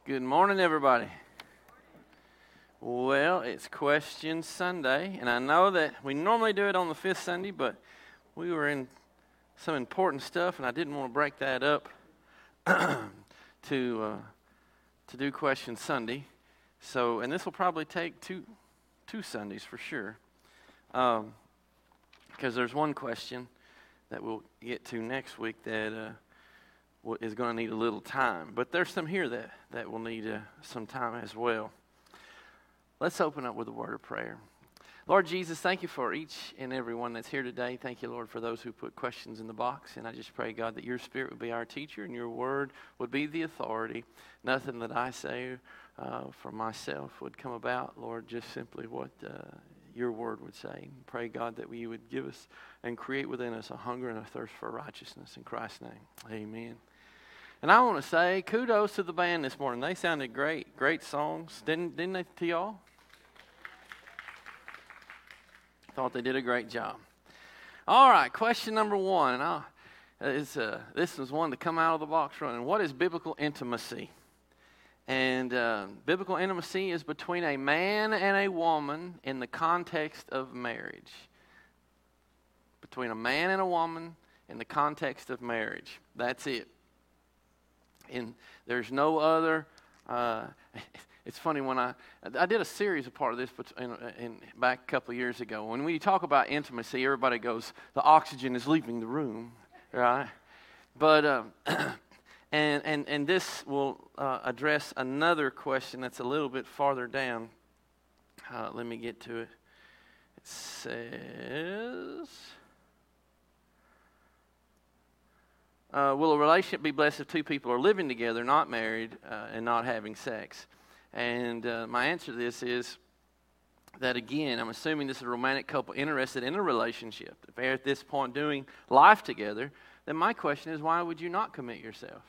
Good morning, everybody. Well, it's Question Sunday, and I know that we normally do it on the fifth Sunday, but we were in some important stuff, and I didn't want to break that up to do Question Sunday. So, and this will probably take two Sundays for sure, because there's one question that we'll get to next week that is going to need a little time. But there's some here that will need some time as well. Let's open up with a word of prayer. Lord Jesus, thank you for each and every one that's here today. Thank you, Lord, for those who put questions in the box. And I just pray, God, that your Spirit would be our teacher and your word would be the authority. Nothing that I say for myself would come about, Lord, just simply what your word would say. Pray, God, that you would give us and create within us a hunger and a thirst for righteousness. In Christ's name, amen. And I want to say kudos to the band this morning. They sounded great. Great songs. Didn't they to y'all? Thought they did a great job. All right, question number one. This is one to come out of the box running. What is biblical intimacy? And biblical intimacy is between a man and a woman in the context of marriage. Between a man and a woman in the context of marriage. That's it. And there's no other. It's funny when I did a series of part of this back a couple of years ago. When we talk about intimacy, everybody goes, the oxygen is leaving the room, right? But and this will address another question that's a little bit farther down. Let me get to it. It says, will a relationship be blessed if two people are living together, not married, and not having sex? And my answer to this is that, again, I'm assuming this is a romantic couple interested in a relationship. If they're at this point doing life together, then my question is, why would you not commit yourself?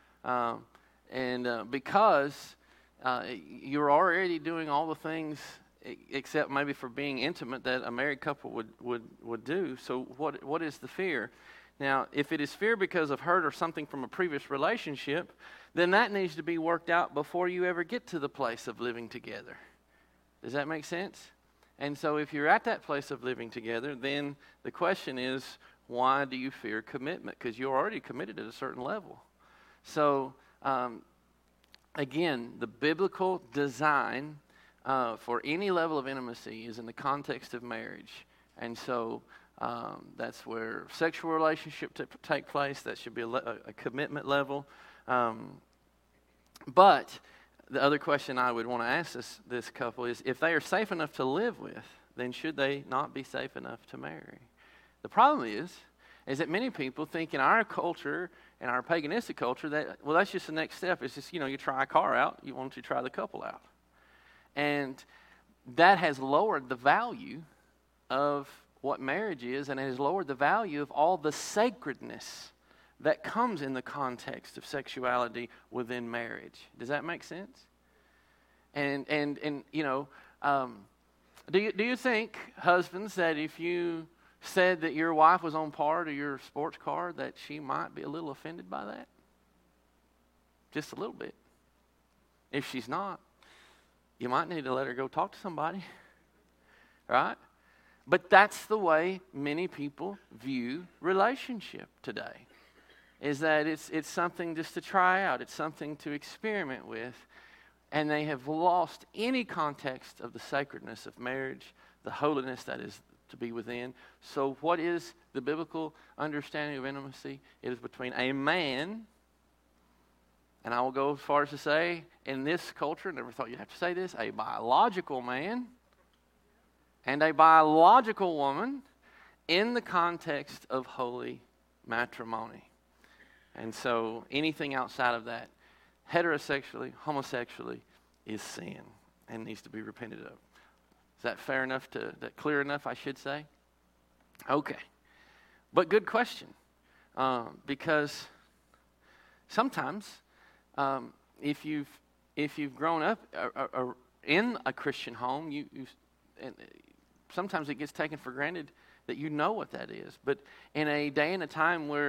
Because you're already doing all the things, except maybe for being intimate, that a married couple would do. So what is the fear? Now, if it is fear because of hurt or something from a previous relationship, then that needs to be worked out before you ever get to the place of living together. Does that make sense? And so if you're at that place of living together, then the question is, why do you fear commitment? Because you're already committed at a certain level. So, again, the biblical design for any level of intimacy is in the context of marriage. And so that's where sexual relationships take place. That should be a commitment level. But the other question I would want to ask this couple is, if they are safe enough to live with, then should they not be safe enough to marry? The problem is that many people think in our culture, in our paganistic culture, that, well, that's just the next step. It's just, you try a car out, you want to try the couple out. And that has lowered the value of what marriage is, and it has lowered the value of all the sacredness that comes in the context of sexuality within marriage. Does that make sense? And do you think, husbands, that if you said that your wife was on par to your sports car, that she might be a little offended by that? Just a little bit. If she's not, you might need to let her go talk to somebody, right? But that's the way many people view relationship today, is that it's something just to try out. It's something to experiment with. And they have lost any context of the sacredness of marriage, the holiness that is to be within. So what is the biblical understanding of intimacy? It is between a man, and I will go as far as to say, in this culture, never thought you'd have to say this, a biological man and a biological woman in the context of holy matrimony. And so anything outside of that, heterosexually, homosexually, is sin and needs to be repented of. Is that fair enough? That clear enough, I should say? Okay. But good question. Because sometimes if you've grown up in a Christian home, and sometimes it gets taken for granted that you know what that is. But in a day and a time where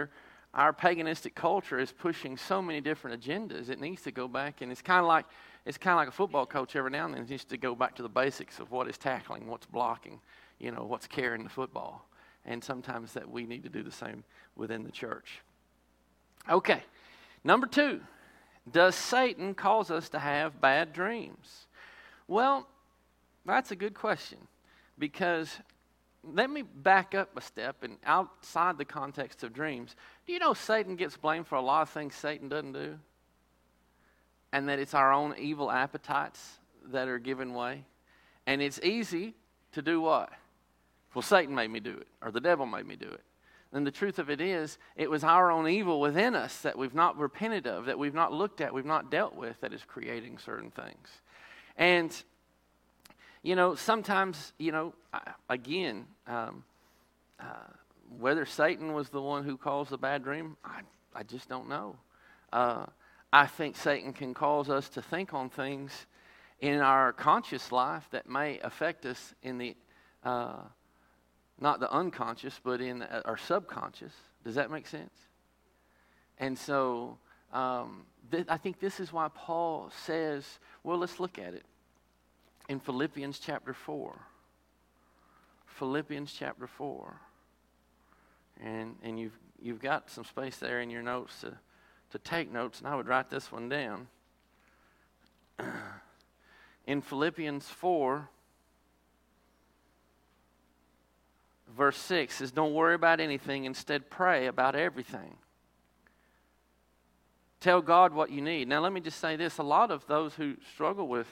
our paganistic culture is pushing so many different agendas. It needs to go back, and it's kind of like a football coach every now and then needs to go back to the basics of what is tackling, what's blocking, what's carrying the football. And sometimes that we need to do the same within the church. Okay, number 2, does Satan cause us to have bad dreams? Well, that's a good question, because let me back up a step and outside the context of dreams. Do you know Satan gets blamed for a lot of things Satan doesn't do? And that it's our own evil appetites that are given way? And it's easy to do what? Well, Satan made me do it, or the devil made me do it. And the truth of it is, it was our own evil within us that we've not repented of, that we've not looked at, we've not dealt with, that is creating certain things. And, sometimes, again, whether Satan was the one who caused the bad dream, I just don't know. I think Satan can cause us to think on things in our conscious life that may affect us in the not the unconscious, but in our subconscious. Does that make sense? And so I think this is why Paul says, well, let's look at it. In Philippians chapter 4. Philippians chapter 4. And you've got some space there in your notes to take notes, and I would write this one down. In Philippians 4, verse 6 says, don't worry about anything, instead pray about everything. Tell God what you need. Now let me just say this, a lot of those who struggle with,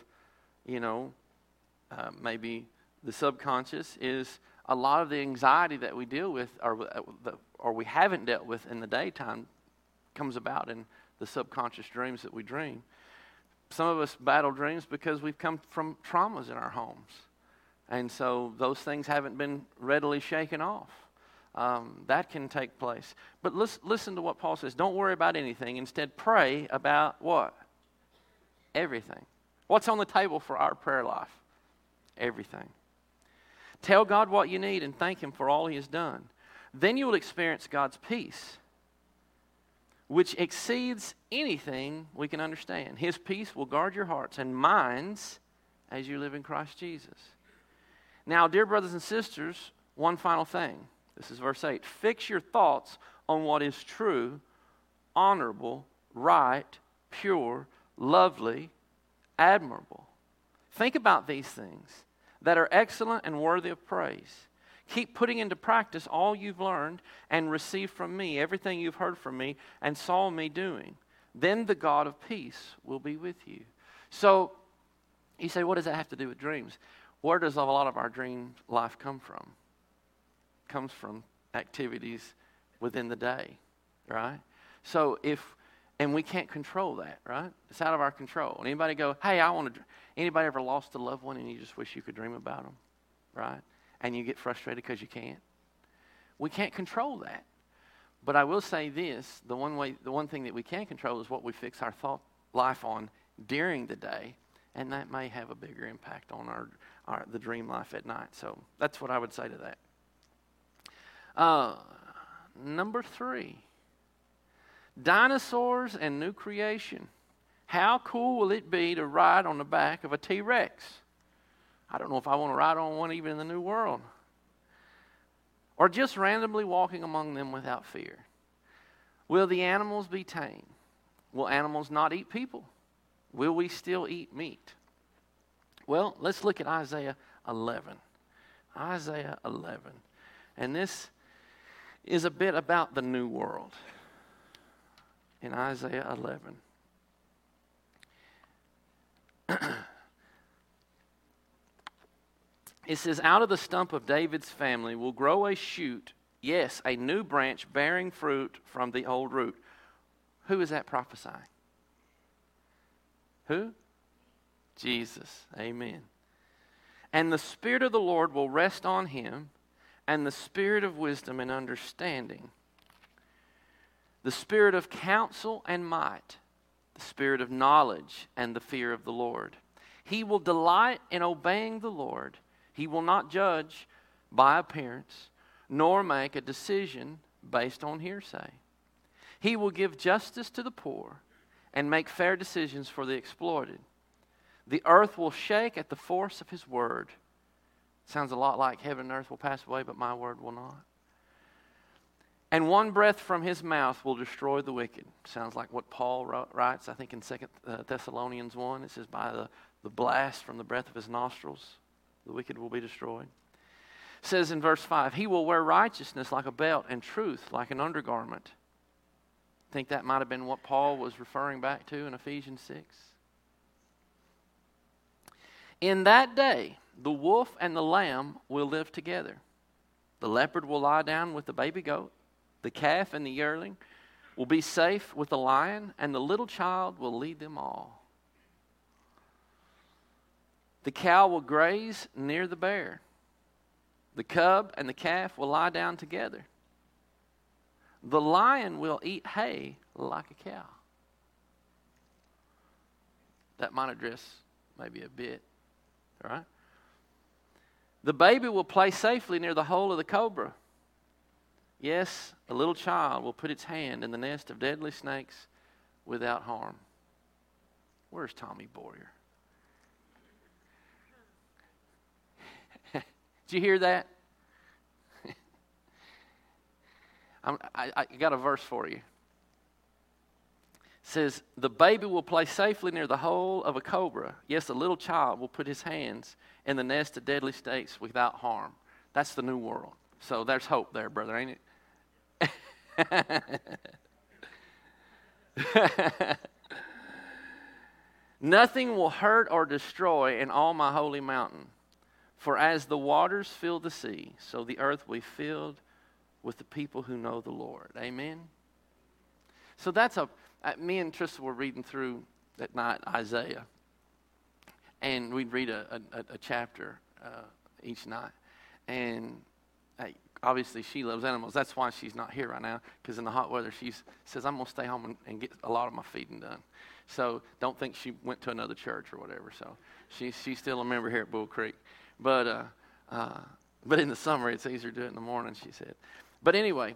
maybe the subconscious is a lot of the anxiety that we deal with or we haven't dealt with in the daytime comes about in the subconscious dreams that we dream. Some of us battle dreams because we've come from traumas in our homes. And so those things haven't been readily shaken off. That can take place. But listen to what Paul says. Don't worry about anything. Instead, pray about what? Everything. What's on the table for our prayer life? Everything. Tell God what you need and thank Him for all He has done. Then you will experience God's peace, which exceeds anything we can understand. His peace will guard your hearts and minds as you live in Christ Jesus. Now, dear brothers and sisters, one final thing. This is verse 8. Fix your thoughts on what is true, honorable, right, pure, lovely, admirable. Think about these things that are excellent and worthy of praise. Keep putting into practice all you've learned and received from me, everything you've heard from me and saw me doing. Then the God of peace will be with you. So, you say, what does that have to do with dreams? Where does a lot of our dream life come from? It comes from activities within the day, right? So and we can't control that, right? It's out of our control. Anybody go, hey, anybody ever lost a loved one and you just wish you could dream about them, right? And you get frustrated because you can't? We can't control that. But I will say this, the one thing that we can control is what we fix our thought life on during the day, and that may have a bigger impact on the dream life at night. So that's what I would say to that. Number 3, dinosaurs and new creation. How cool will it be to ride on the back of a T-Rex? I don't know if I want to ride on one even in the New World. Or just randomly walking among them without fear. Will the animals be tame? Will animals not eat people? Will we still eat meat? Well, let's look at Isaiah 11. Isaiah 11. And this is a bit about the new world. In Isaiah 11. It says, out of the stump of David's family will grow a shoot, yes, a new branch bearing fruit from the old root. Who is that prophesying? Who? Jesus. Amen. And the Spirit of the Lord will rest on him, and the Spirit of wisdom and understanding, the Spirit of counsel and might, the Spirit of knowledge and the fear of the Lord. He will delight in obeying the Lord. He will not judge by appearance, nor make a decision based on hearsay. He will give justice to the poor and make fair decisions for the exploited. The earth will shake at the force of his word. Sounds a lot like heaven and earth will pass away, but my word will not. And one breath from his mouth will destroy the wicked. Sounds like what Paul writes, I think in 2 Thessalonians 1. It says, by the blast from the breath of his nostrils, the wicked will be destroyed. It says in verse 5, he will wear righteousness like a belt and truth like an undergarment. I think that might have been what Paul was referring back to in Ephesians 6. In that day, the wolf and the lamb will live together. The leopard will lie down with the baby goat. The calf and the yearling will be safe with the lion, and the little child will lead them all. The cow will graze near the bear. The cub and the calf will lie down together. The lion will eat hay like a cow. That might address maybe a bit, right? The baby will play safely near the hole of the cobra. Yes, a little child will put its hand in the nest of deadly snakes without harm. Where's Tommy Boyer? Did you hear that? I got a verse for you. It says, the baby will play safely near the hole of a cobra. Yes, a little child will put his hands in the nest of deadly snakes without harm. That's the new world. So there's hope there, brother, ain't it? Nothing will hurt or destroy in all my holy mountain. For as the waters fill the sea, so the earth will be filled with the people who know the Lord. Amen? So that's me and Trista were reading through at night Isaiah. And we'd read a chapter each night. And obviously she loves animals. That's why she's not here right now, because in the hot weather she says, I'm going to stay home and get a lot of my feeding done. So don't think she went to another church or whatever. So she's still a member here at Bull Creek. But in the summer it's easier to do it in the morning, she said. But anyway,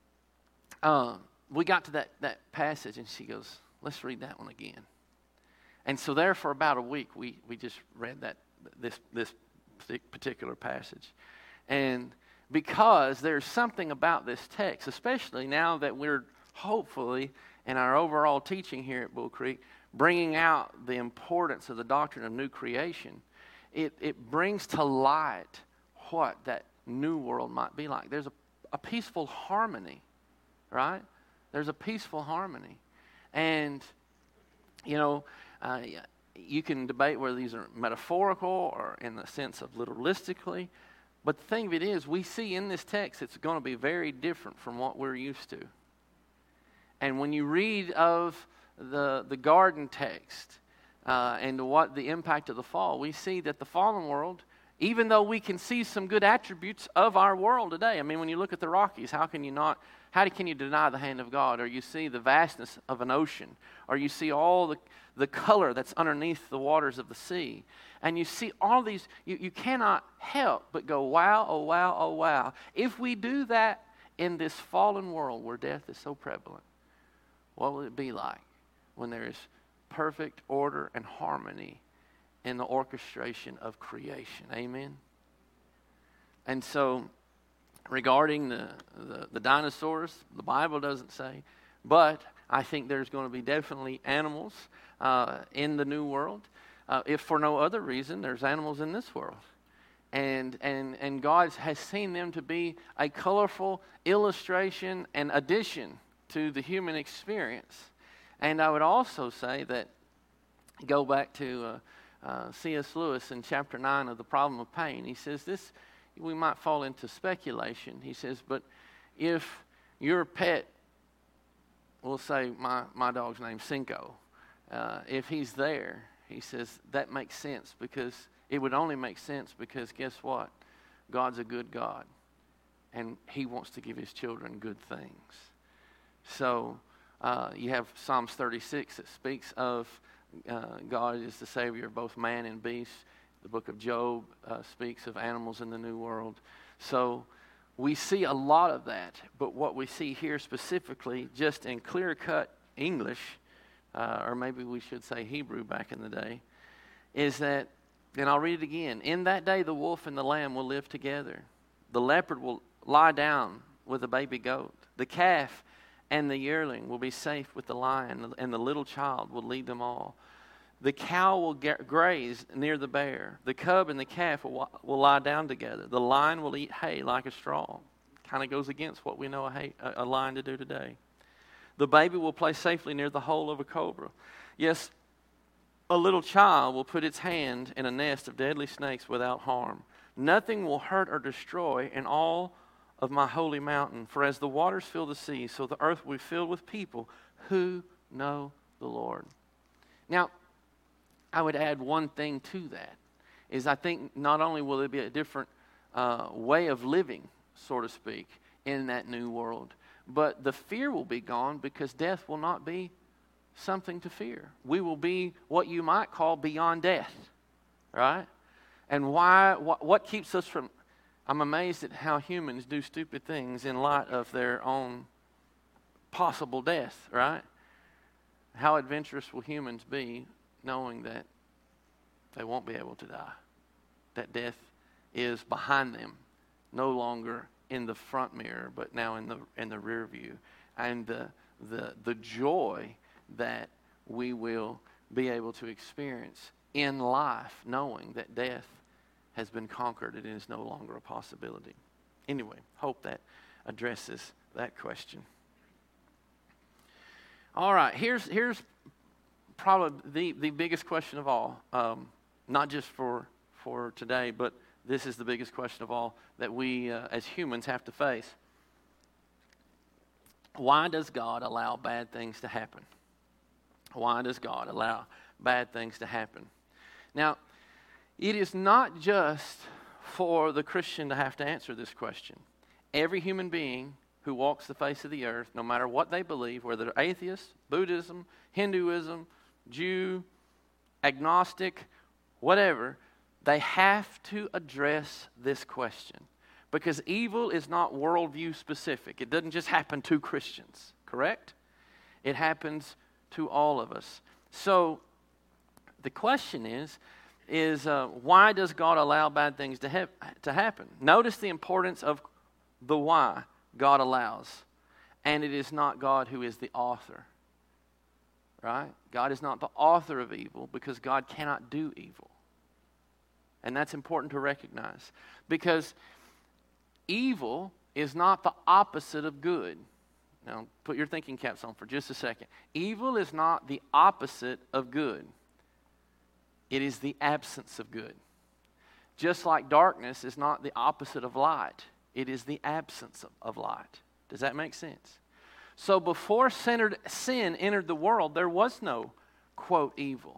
we got to that passage and she goes, let's read that one again. And so there for about a week we just read this particular passage. And because there's something about this text, especially now that we're hopefully in our overall teaching here at Bull Creek, bringing out the importance of the doctrine of new creation, it brings to light what that new world might be like. There's a peaceful harmony, right? There's a peaceful harmony. And, you can debate whether these are metaphorical or in the sense of literalistically. But the thing of it is, we see in this text it's going to be very different from what we're used to. And when you read of the garden text and what the impact of the fall, we see that the fallen world, even though we can see some good attributes of our world today. I mean, when you look at the Rockies, how can you deny the hand of God? Or you see the vastness of an ocean, or you see all the color that's underneath the waters of the sea. And you see all these, you cannot help but go, wow, oh wow, oh wow. If we do that in this fallen world where death is so prevalent, what will it be like when there is perfect order and harmony in the orchestration of creation? Amen? And so, regarding the dinosaurs, the Bible doesn't say, but I think there's going to be definitely animals in the new world. If for no other reason, there's animals in this world. And God has seen them to be a colorful illustration and addition to the human experience. And I would also say that, go back to C.S. Lewis in chapter 9 of The Problem of Pain. He says this, we might fall into speculation. He says, but if your pet, we'll say my dog's name's Cinco, if he's there, he says that makes sense, because it would only make sense because guess what? God's a good God, and he wants to give his children good things. So you have Psalms 36 that speaks of God is the Savior of both man and beast. The book of Job speaks of animals in the New World. So we see a lot of that, but what we see here specifically, just in clear-cut English, or maybe we should say Hebrew back in the day, is that, and I'll read it again, in that day the wolf and the lamb will live together. The leopard will lie down with the baby goat. The calf and the yearling will be safe with the lion, and the little child will lead them all. The cow will graze near the bear. The cub and the calf will lie down together. The lion will eat hay like a straw. Kind of goes against what we know a lion to do today. The baby will play safely near the hole of a cobra. Yes, a little child will put its hand in a nest of deadly snakes without harm. Nothing will hurt or destroy in all of my holy mountain. For as the waters fill the sea, so the earth will be filled with people who know the Lord. Now, I would add one thing to that, is I think not only will there be a different way of living, so to speak, in that new world, but the fear will be gone because death will not be something to fear. We will be what you might call beyond death, right? And what keeps us from... I'm amazed at how humans do stupid things in light of their own possible death, right? How adventurous will humans be knowing that they won't be able to die, that death is behind them, no longer in the front mirror, but now in the rear view, and the joy that we will be able to experience in life, knowing that death has been conquered and is no longer a possibility. Anyway, hope that addresses that question. All right, here's probably the biggest question of all, not just for today, but this is the biggest question of all that we as humans have to face. Why does God allow bad things to happen? Why does God allow bad things to happen? Now, it is not just for the Christian to have to answer this question. Every human being who walks the face of the earth, no matter what they believe, whether they're atheist, Buddhism, Hinduism, Jew, agnostic, whatever, they have to address this question. Because evil is not worldview specific. It doesn't just happen to Christians, correct? It happens to all of us. So the question is why does God allow bad things to happen? Notice the importance of the why God allows. And it is not God who is the author. Right? God is not the author of evil because God cannot do evil. And that's important to recognize. Because evil is not the opposite of good. Now, put your thinking caps on for just a second. Evil is not the opposite of good. It is the absence of good. Just like darkness is not the opposite of light. It is the absence of light. Does that make sense? So before sin entered the world, there was no, quote, evil.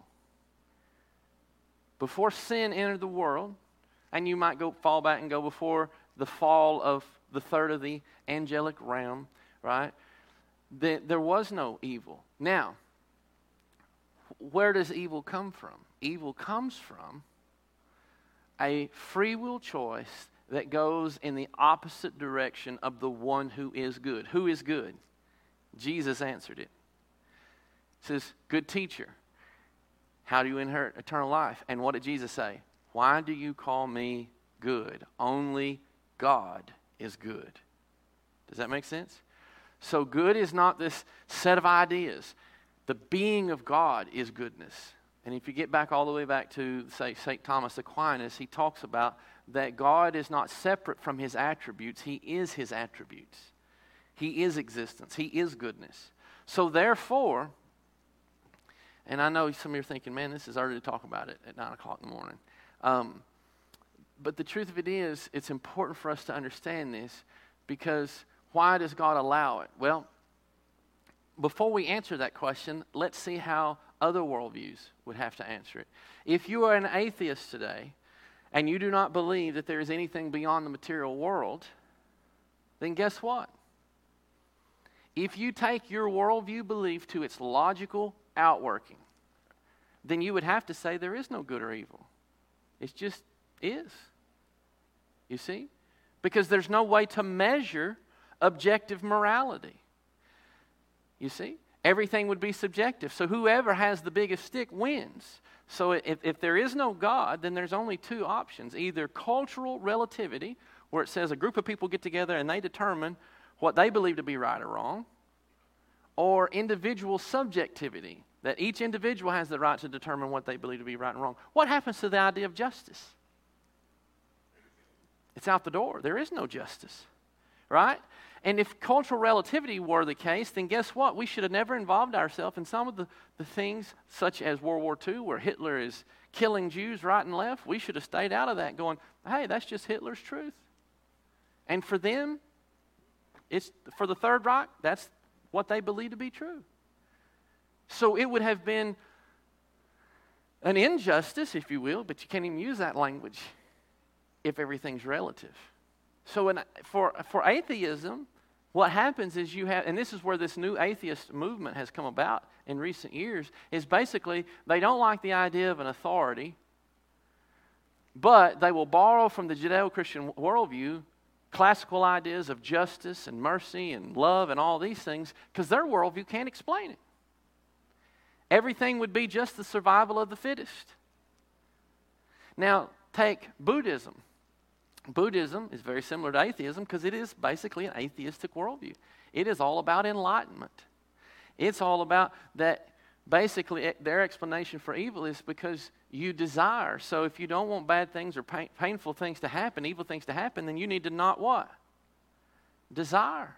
Before sin entered the world, and you might fall back and go before the fall of the third of the angelic realm, right? There was no evil. Now, where does evil come from? Evil comes from a free will choice that goes in the opposite direction of the one who is good. Who is good? Jesus answered it. He says, good teacher, how do you inherit eternal life? And what did Jesus say? Why do you call me good? Only God is good. Does that make sense? So good is not this set of ideas. The being of God is goodness. And if you get back all the way back to, say, St. Thomas Aquinas, he talks about that God is not separate from his attributes. He is his attributes. He is existence. He is goodness. So therefore, and I know some of you are thinking, man, this is early to talk about it at 9 o'clock in the morning. But the truth of it is, it's important for us to understand this because why does God allow it? Well, before we answer that question, let's see how other worldviews would have to answer it. If you are an atheist today and you do not believe that there is anything beyond the material world, then guess what? If you take your worldview belief to its logical outworking, then you would have to say there is no good or evil. It just is. You see? because there's no way to measure objective morality. You see? Everything would be subjective. So whoever has the biggest stick wins. So if there is no God, then there's only two options. Either cultural relativity, where it says a group of people get together and they determine what they believe to be right or wrong, or individual subjectivity, that each individual has the right to determine what they believe to be right and wrong. What happens to the idea of justice? It's out the door. There is no justice, right? And if cultural relativity were the case, then guess what? We should have never involved ourselves in some of the things such as World War II, where Hitler is killing Jews right and left. We should have stayed out of that going, hey, that's just Hitler's truth. And for them, it's for the Third Reich, that's what they believe to be true. So it would have been an injustice, if you will, but you can't even use that language if everything's relative. So for atheism, what happens is you have, and this is where this new atheist movement has come about in recent years, is basically they don't like the idea of an authority, but they will borrow from the Judeo-Christian worldview classical ideas of justice and mercy and love and all these things, because their worldview can't explain it. Everything would be just the survival of the fittest. Now, take Buddhism. Buddhism is very similar to atheism because it is basically an atheistic worldview. It is all about enlightenment. It's all about that. Basically, their explanation for evil is because you desire. So if you don't want bad things or painful things to happen, evil things to happen, then you need to not what? Desire.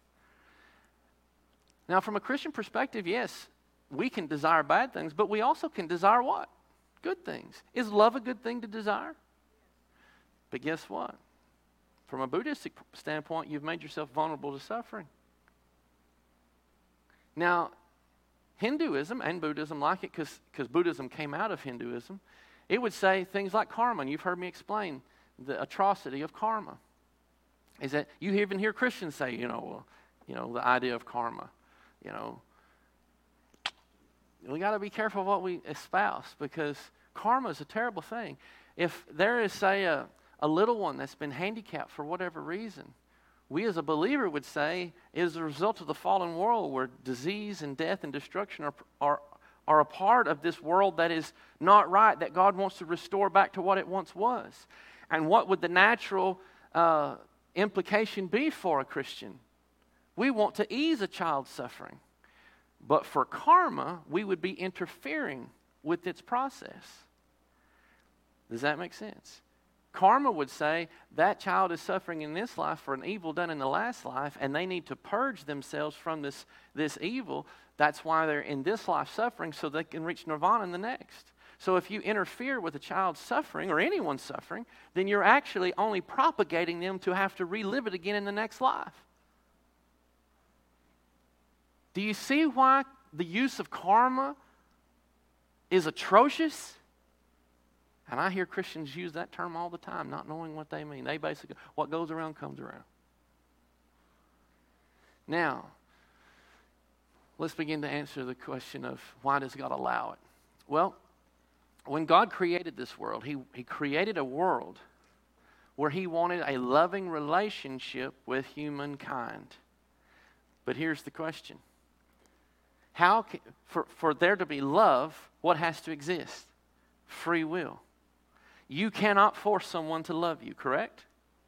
Now, from a Christian perspective, yes, we can desire bad things, but we also can desire what? Good things. Is love a good thing to desire? But guess what? From a Buddhistic standpoint, you've made yourself vulnerable to suffering. Now, Hinduism and Buddhism like it because Buddhism came out of Hinduism. It would say things like karma, and you've heard me explain the atrocity of karma. Is that you even hear Christians say, the idea of karma, we got to be careful what we espouse because karma is a terrible thing. If there is, say, a little one that's been handicapped for whatever reason, we as a believer would say is a result of the fallen world where disease and death and destruction are a part of this world that is not right, that God wants to restore back to what it once was. And what would the natural implication be for a Christian? We want to ease a child's suffering. But for karma, we would be interfering with its process. Does that make sense? Karma would say that child is suffering in this life for an evil done in the last life, and they need to purge themselves from this evil. That's why they're in this life suffering, so they can reach nirvana in the next. So if you interfere with a child's suffering, or anyone's suffering, then you're actually only propagating them to have to relive it again in the next life. Do you see why the use of karma is atrocious? And I hear Christians use that term all the time, not knowing what they mean. They basically, what goes around comes around. Now, let's begin to answer the question of why does God allow it? Well, when God created this world, He created a world where He wanted a loving relationship with humankind. But here's the question. For there to be love, what has to exist? Free will. You cannot force someone to love you, correct?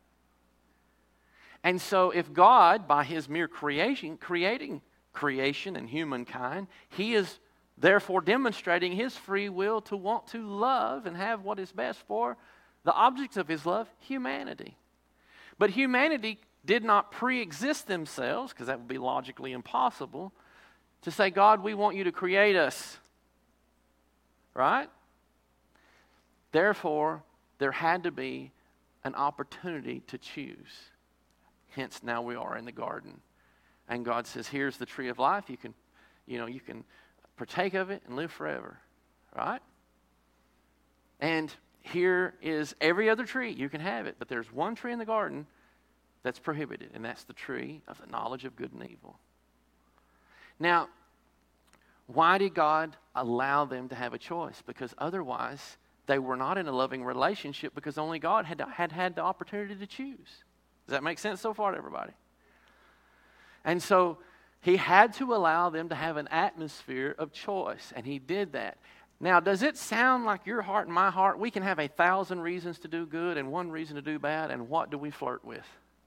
And so if God, by His mere creating creation and humankind, He is therefore demonstrating His free will to want to love and have what is best for the objects of His love, humanity. But humanity did not pre-exist themselves, because that would be logically impossible, to say, God, we want you to create us. Right? Therefore, there had to be an opportunity to choose. Hence, now we are in the garden. And God says, here's the tree of life. You can partake of it and live forever. Right? And here is every other tree. You can have it. But there's one tree in the garden that's prohibited. And that's the tree of the knowledge of good and evil. Now, why did God allow them to have a choice? Because otherwise, they were not in a loving relationship because only God had the opportunity to choose. Does that make sense so far to everybody? And so he had to allow them to have an atmosphere of choice, and he did that. Now, does it sound like your heart and my heart, we can have 1,000 reasons to do good and 1 reason to do bad, and what do we flirt with?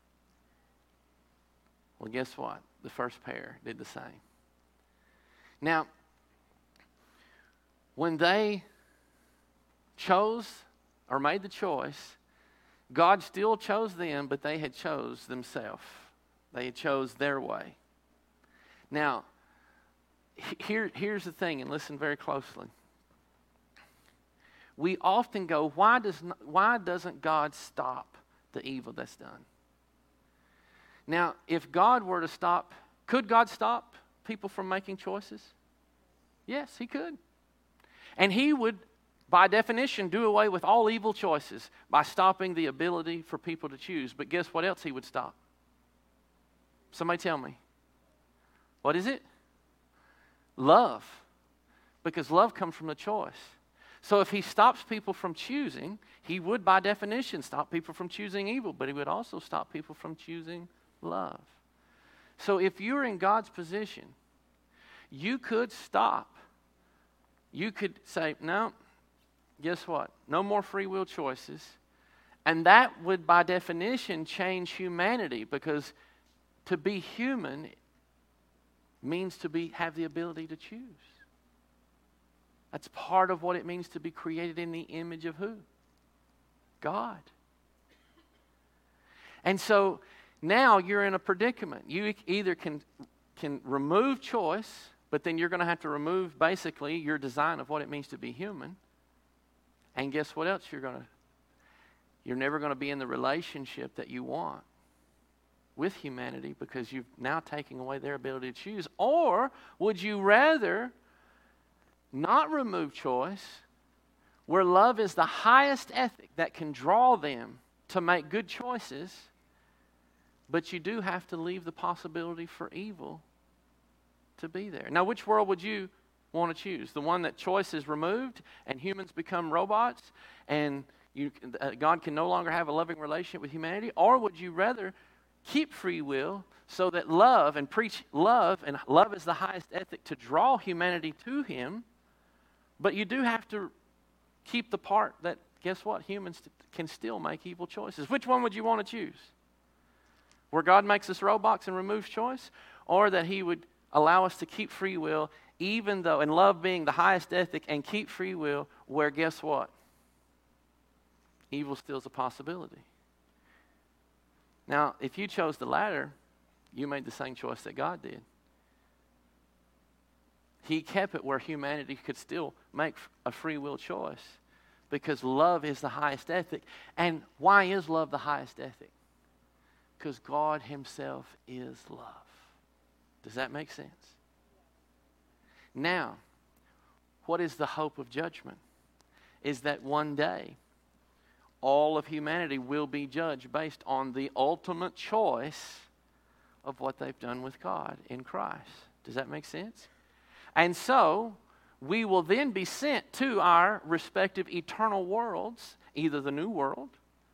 Well, guess what? The first pair did the same. Now, when they chose or made the choice, God still chose them, but they had chose themselves. They had chose their way. Now, here's the thing, and listen very closely. We often go, why doesn't God stop the evil that's done? Now, if God were to stop, could God stop people from making choices? Yes, he could. And he would, by definition, do away with all evil choices by stopping the ability for people to choose. But guess what else he would stop? Somebody tell me. What is it? Love. Because love comes from the choice. So if he stops people from choosing, he would, by definition, stop people from choosing evil, but he would also stop people from choosing love. So if you're in God's position, you could stop. You could say, no, guess what? No more free will choices. And that would, by definition, change humanity, because to be human means to have the ability to choose. That's part of what it means to be created in the image of who? God. And so now you're in a predicament. You either can remove choice, but then you're going to have to remove basically your design of what it means to be human. And guess what else you're never going to be in the relationship that you want with humanity, because you've now taken away their ability to choose. Or would you rather not remove choice, where love is the highest ethic that can draw them to make good choices, but you do have to leave the possibility for evil to be there? Now, which world would you want to choose? The one that choice is removed and humans become robots and God can no longer have a loving relationship with humanity? Or would you rather keep free will so that love and preach love, and love is the highest ethic to draw humanity to him, but you do have to keep the part that, guess what, humans can still make evil choices? Which one would you want to choose? Where God makes us robots and removes choice? Or that he would allow us to keep free will, even though, and love being the highest ethic, and keep free will where, guess what? Evil still is a possibility. Now, if you chose the latter, you made the same choice that God did. He kept it where humanity could still make a free will choice, because love is the highest ethic. And why is love the highest ethic? Because God himself is love. Does that make sense? Now, what is the hope of judgment? Is that one day all of humanity will be judged based on the ultimate choice of what they've done with God in Christ. Does that make sense? And so, we will then be sent to our respective eternal worlds, either the new world,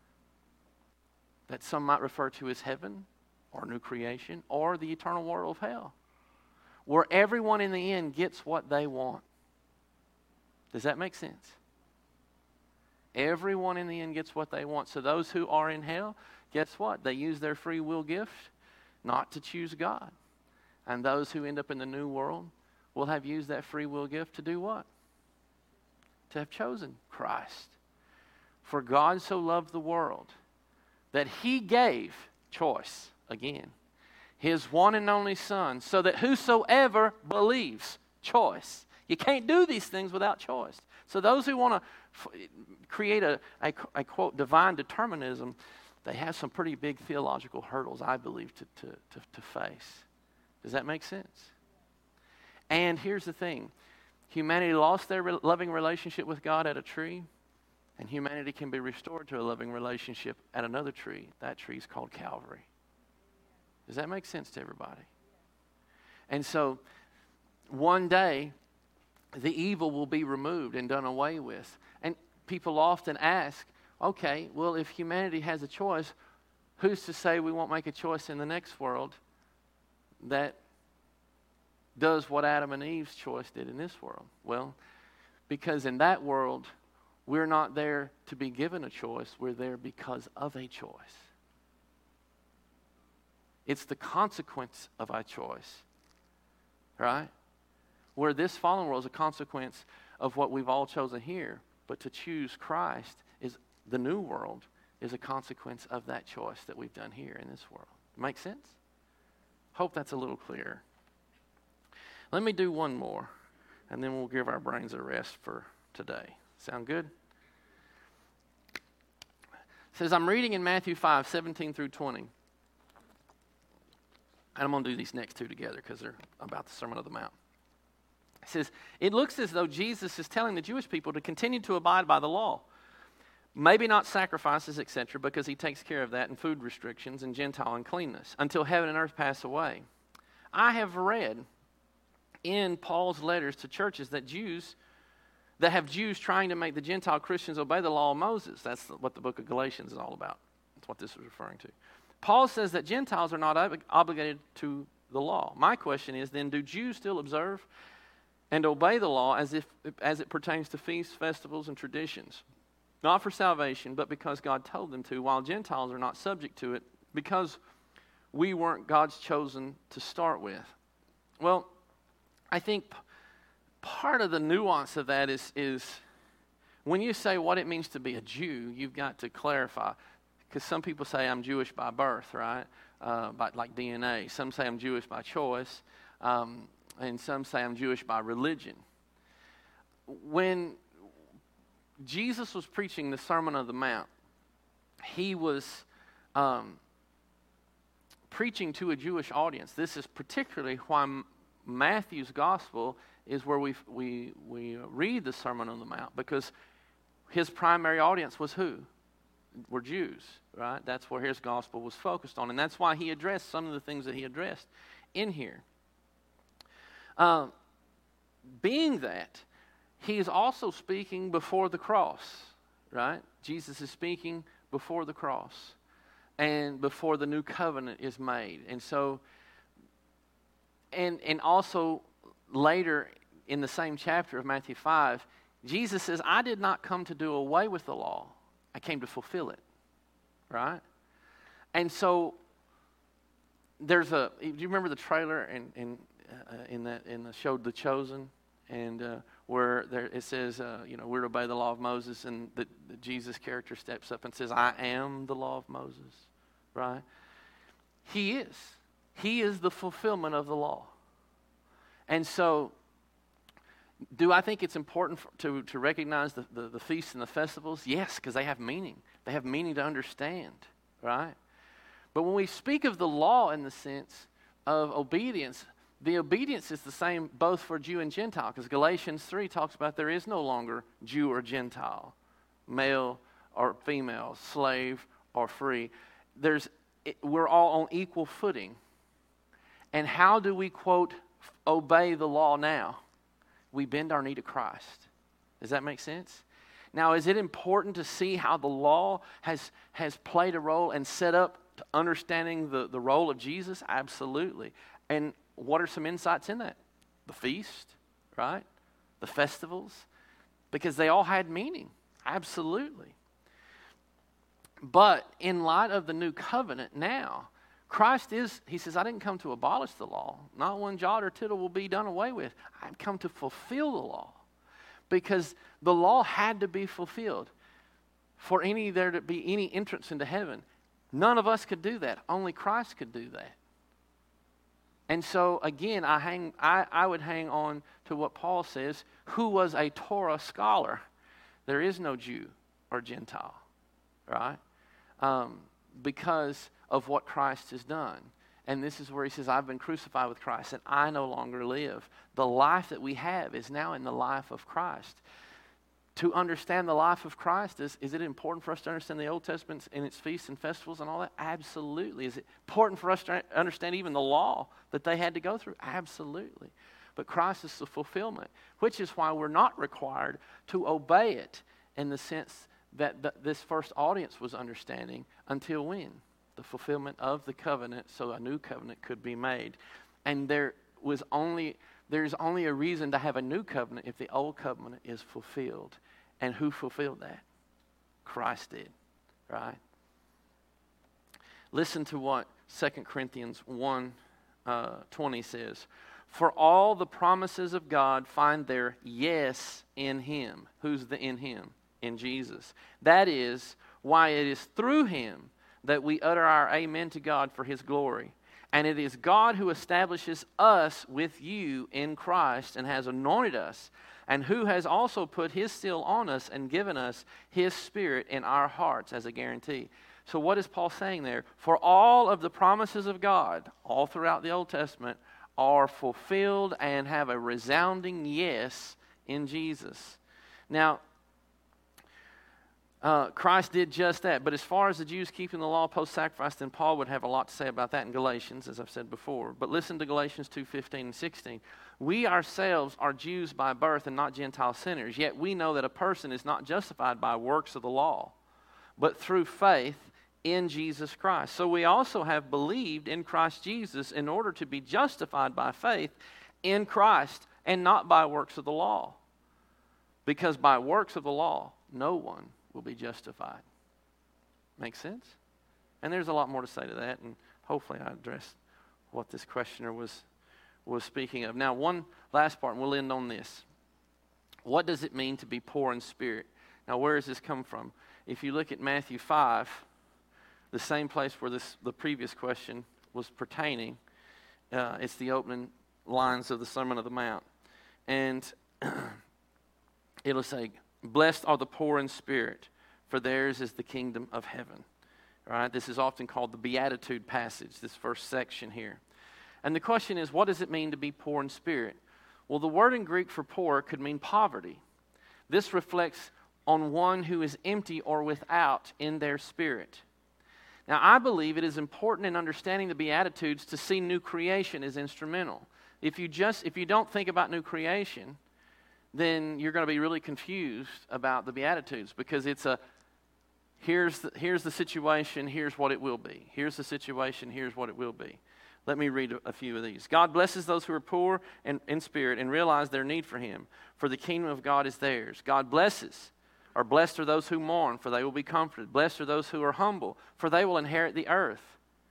that some might refer to as heaven or new creation, or the eternal world of hell, where everyone in the end gets what they want. Does that make sense? Everyone in the end gets what they want. So those who are in hell, guess what? They use their free will gift not to choose God. And those who end up in the new world will have used that free will gift to do what? To have chosen Christ. For God so loved the world that he gave choice, again, his one and only Son, so that whosoever believes, choice. You can't do these things without choice. So those who want to create a quote, divine determinism, they have some pretty big theological hurdles, I believe, to face. Does that make sense? And here's the thing. Humanity lost their loving relationship with God at a tree, and humanity can be restored to a loving relationship at another tree. That tree is called Calvary. Does that make sense to everybody? And so, one day, the evil will be removed and done away with. And people often ask, okay, well, if humanity has a choice, who's to say we won't make a choice in the next world that does what Adam and Eve's choice did in this world? Well, because in that world, we're not there to be given a choice. We're there because of a choice. It's the consequence of our choice, right? Where this fallen world is a consequence of what we've all chosen here. But to choose Christ, is the new world, is a consequence of that choice that we've done here in this world. Make sense? Hope that's a little clearer. Let me do one more, and then we'll give our brains a rest for today. Sound good? It says, I'm reading in Matthew 5, 17 through 20. And I'm going to do these next two together because they're about the Sermon on the Mount. It says, it looks as though Jesus is telling the Jewish people to continue to abide by the law. Maybe not sacrifices, etc., because he takes care of that, and food restrictions and Gentile uncleanness, until heaven and earth pass away. I have read in Paul's letters to churches that have Jews trying to make the Gentile Christians obey the law of Moses. That's what the book of Galatians is all about. That's what this was referring to. Paul says that Gentiles are not obligated to the law. My question is then, do Jews still observe and obey the law as it pertains to feasts, festivals, and traditions? Not for salvation, but because God told them to, while Gentiles are not subject to it because we weren't God's chosen to start with. Well, I think part of the nuance of that is when you say what it means to be a Jew, you've got to clarify. Because some people say I'm Jewish by birth, right? By like DNA. Some say I'm Jewish by choice. And some say I'm Jewish by religion. When Jesus was preaching the Sermon on the Mount, he was preaching to a Jewish audience. This is particularly why Matthew's gospel is where we read the Sermon on the Mount, because his primary audience was who? Were Jews, right? That's where his gospel was focused on, and that's why he addressed some of the things that he addressed in here. Being that, he is also speaking before the cross, right? Jesus is speaking before the cross and before the new covenant is made. And so, and also later in the same chapter of Matthew 5, Jesus says, I did not come to do away with the law. I came to fulfill it, right? And so do you remember the trailer in the show The Chosen? And where it says, we're to obey the law of Moses, and the Jesus character steps up and says, I am the law of Moses, right? He is. He is the fulfillment of the law. And so, do I think it's important to recognize the feasts and the festivals? Yes, because they have meaning. They have meaning to understand, right? But when we speak of the law in the sense of obedience, the obedience is the same both for Jew and Gentile, because Galatians 3 talks about there is no longer Jew or Gentile, male or female, slave or free. We're all on equal footing. And how do we, quote, obey the law now? We bend our knee to Christ. Does that make sense? Now, is it important to see how the law has played a role and set up to understanding the role of Jesus? Absolutely. And what are some insights in that? The feast, right? The festivals, because they all had meaning. Absolutely. But in light of the new covenant now, Christ he says, I didn't come to abolish the law. Not one jot or tittle will be done away with. I've come to fulfill the law. Because the law had to be fulfilled for there to be any entrance into heaven. None of us could do that. Only Christ could do that. And so, again, I would hang on to what Paul says, who was a Torah scholar. There is no Jew or Gentile, right? Because of what Christ has done. And this is where he says, I've been crucified with Christ, and I no longer live. The life that we have is now in the life of Christ. To understand the life of Christ, is it important for us to understand the Old Testament and its feasts and festivals and all that? Absolutely. Is it important for us to understand even the law that they had to go through? Absolutely. But Christ is the fulfillment, which is why we're not required to obey it in the sense that this first audience was understanding until when? the fulfillment of the covenant so a new covenant could be made. And there's only a reason to have a new covenant if the old covenant is fulfilled. And who fulfilled that? Christ did, right? Listen to what 2 Corinthians 1:20 says. For all the promises of God find their yes in Him. Who's the in Him? In Jesus. That is why it is through Him that we utter our amen to God for His glory. And it is God who establishes us with you in Christ and has anointed us, and who has also put His seal on us and given us His Spirit in our hearts as a guarantee. So what is Paul saying there? For all of the promises of God, all throughout the Old Testament, are fulfilled and have a resounding yes in Jesus. Now, Christ did just that. But as far as the Jews keeping the law post-sacrifice, then Paul would have a lot to say about that in Galatians, as I've said before. But listen to Galatians 2:15 and 16. We ourselves are Jews by birth and not Gentile sinners, yet we know that a person is not justified by works of the law, but through faith in Jesus Christ. So we also have believed in Christ Jesus in order to be justified by faith in Christ and not by works of the law. Because by works of the law, no one will be justified. Make sense? And there's a lot more to say to that, and hopefully I addressed what this questioner was speaking of. Now, one last part, and we'll end on this. What does it mean to be poor in spirit? Now, where does this come from? If you look at Matthew 5, the same place where the previous question was pertaining, it's the opening lines of the Sermon on the Mount. And it'll say, blessed are the poor in spirit, for theirs is the kingdom of heaven. All right, this is often called the Beatitude passage, this first section here. And the question is, what does it mean to be poor in spirit? Well, the word in Greek for poor could mean poverty. This reflects on one who is empty or without in their spirit. Now, I believe it is important in understanding the Beatitudes to see new creation as instrumental. If you don't think about new creation, then you're going to be really confused about the Beatitudes, because it's here's the situation, here's what it will be. Here's the situation, here's what it will be. Let me read a few of these. God blesses those who are poor in spirit and realize their need for Him, for the kingdom of God is theirs. God blesses, or blessed are those who mourn, for they will be comforted. Blessed are those who are humble, for they will inherit the earth.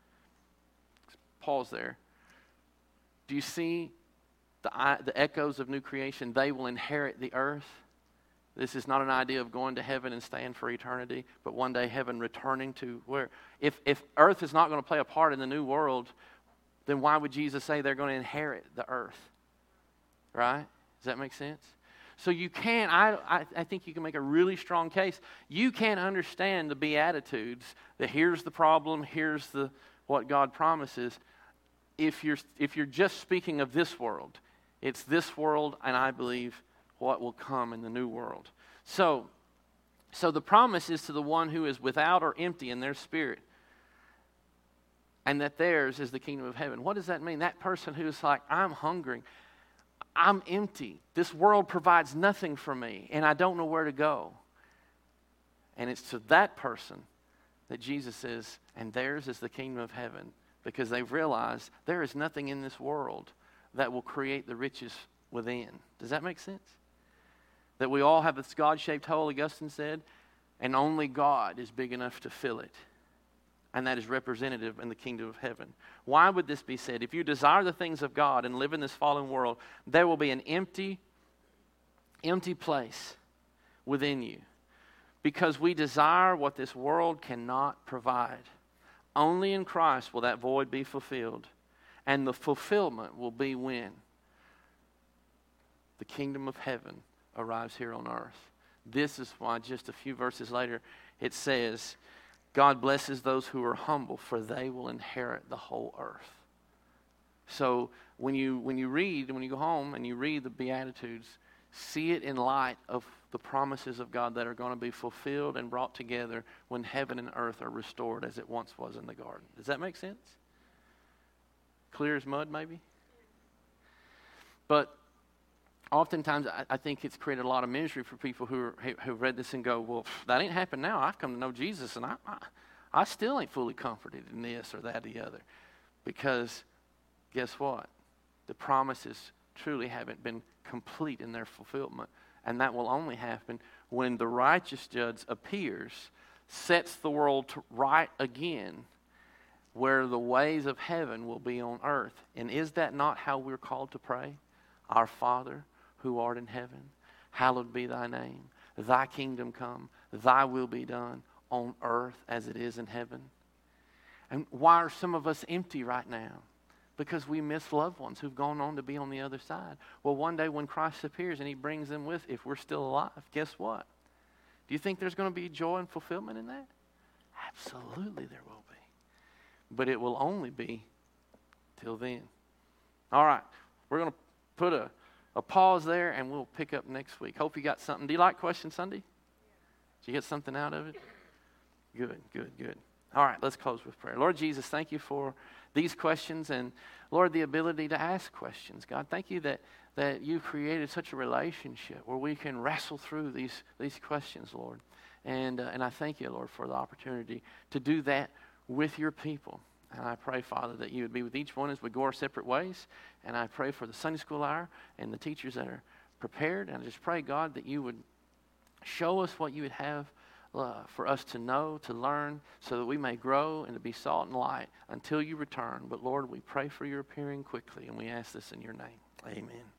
Pause there. Do you see the echoes of new creation? They will inherit the earth. This is not an idea of going to heaven and staying for eternity, but one day heaven returning to where. If earth is not going to play a part in the new world, then why would Jesus say they're going to inherit the earth? Right? Does that make sense? So you can't, I think you can make a really strong case. You can't understand the Beatitudes, that here's the problem, here's what God promises, if you're just speaking of this world. It's this world, and I believe what will come in the new world. So the promise is to the one who is without or empty in their spirit, and that theirs is the kingdom of heaven. What does that mean? That person who is like, I'm hungry, I'm empty, this world provides nothing for me, and I don't know where to go. And it's to that person that Jesus says, and theirs is the kingdom of heaven, because they've realized there is nothing in this world that will create the riches within. Does that make sense? That we all have this God-shaped hole, Augustine said, and only God is big enough to fill it. And that is representative in the kingdom of heaven. Why would this be said? If you desire the things of God and live in this fallen world, there will be an empty place within you. Because we desire what this world cannot provide. Only in Christ will that void be fulfilled. And the fulfillment will be when the kingdom of heaven arrives here on earth. This is why just a few verses later it says, God blesses those who are humble, for they will inherit the whole earth. So when you go home and you read the Beatitudes, see it in light of the promises of God that are going to be fulfilled and brought together when heaven and earth are restored as it once was in the garden. Does that make sense? Clear as mud, maybe? But oftentimes I think it's created a lot of misery for people who read this and go, well, that ain't happened now. I've come to know Jesus, and I still ain't fully comforted in this or that or the other. Because guess what? The promises truly haven't been complete in their fulfillment. And that will only happen when the righteous judge appears, sets the world right again, where the ways of heaven will be on earth. And is that not how we're called to pray? Our Father, who art in heaven, hallowed be thy name. Thy kingdom come, thy will be done on earth as it is in heaven. And why are some of us empty right now? Because we miss loved ones who've gone on to be on the other side. Well, one day when Christ appears and he brings them with, if we're still alive, guess what? Do you think there's going to be joy and fulfillment in that? Absolutely there will be. But it will only be till then. All right, we're going to put a pause there and we'll pick up next week. Hope you got something. Do you like Question Sunday? Did you get something out of it? Good, good, good. All right, let's close with prayer. Lord Jesus, thank you for these questions and, Lord, the ability to ask questions. God, thank you that you created such a relationship where we can wrestle through these questions, Lord. And I thank you, Lord, for the opportunity to do that with your people. And I pray, Father, that you would be with each one as we go our separate ways. And I pray for the Sunday school hour and the teachers that are prepared. And I just pray, God, that you would show us what you would have for us to know, to learn, so that we may grow and to be salt and light until you return. But Lord, we pray for your appearing quickly, and we ask this in your name. Amen.